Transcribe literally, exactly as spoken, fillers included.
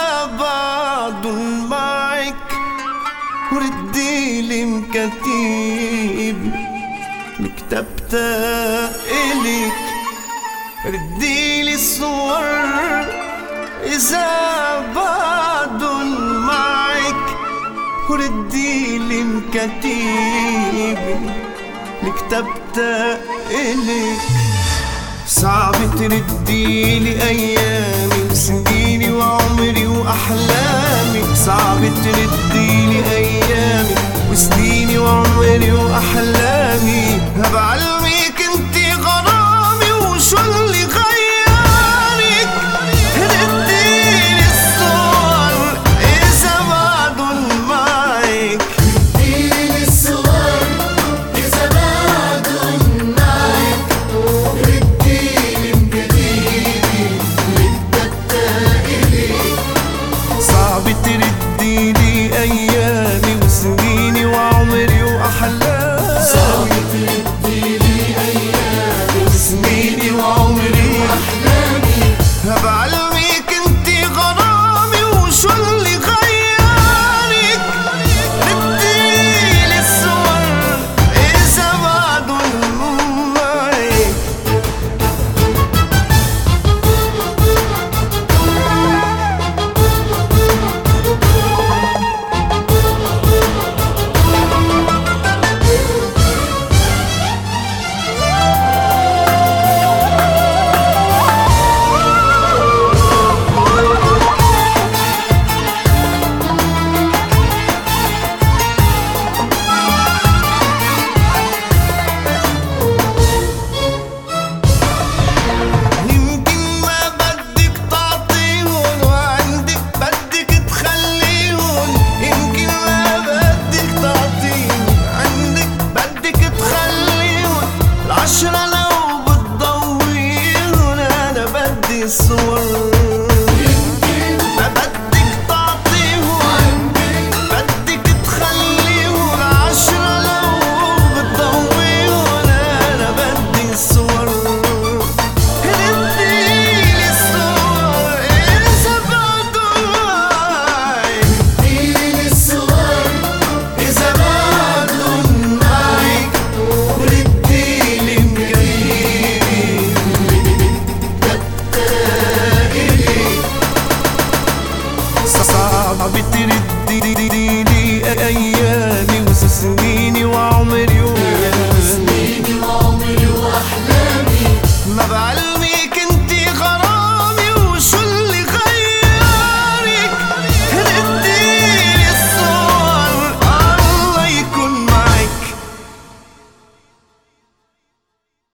بعض معك ورديلي مكاتيب كتبتها إلك، رديلي الصور إذا بعض معك ورديلي مكاتيب كتبتها إلك. صعب ترديلي أيامي وسنيني وعمري وأحلامي، صعب ترديلي أيامي وسنيني وعمري وأحلامي. بعلمك انتي غرامي وشو اللي غيرك، رديلي الصور إذا بعدن معك، رديلي الصور إذا بعدن معك، رديلي مكاتيبي اللي كتبتها إليك. صعب ترديلي أيامي وسنيني وعمري وأحلامي، صعب ترديلي أيامي وسنيني وعمري وأحلامي. بعلمك انتي غرامي وشو اللي غيرك، رديلي الصور إذا بعدن معك. عشرة لو بتضويهم أنا بدي الصور، ما بدك تعطيهم بدك تخليهم. عشرة لو بتضويهم أنا بدي الصور، رديلي الصور إذا بعدن معك، رديلي الصور إذا بعدن معك ورديلي صعب ترديلي أيامي وسنيني وعمري وسنيني وعمري وأحلامي. ما بعلم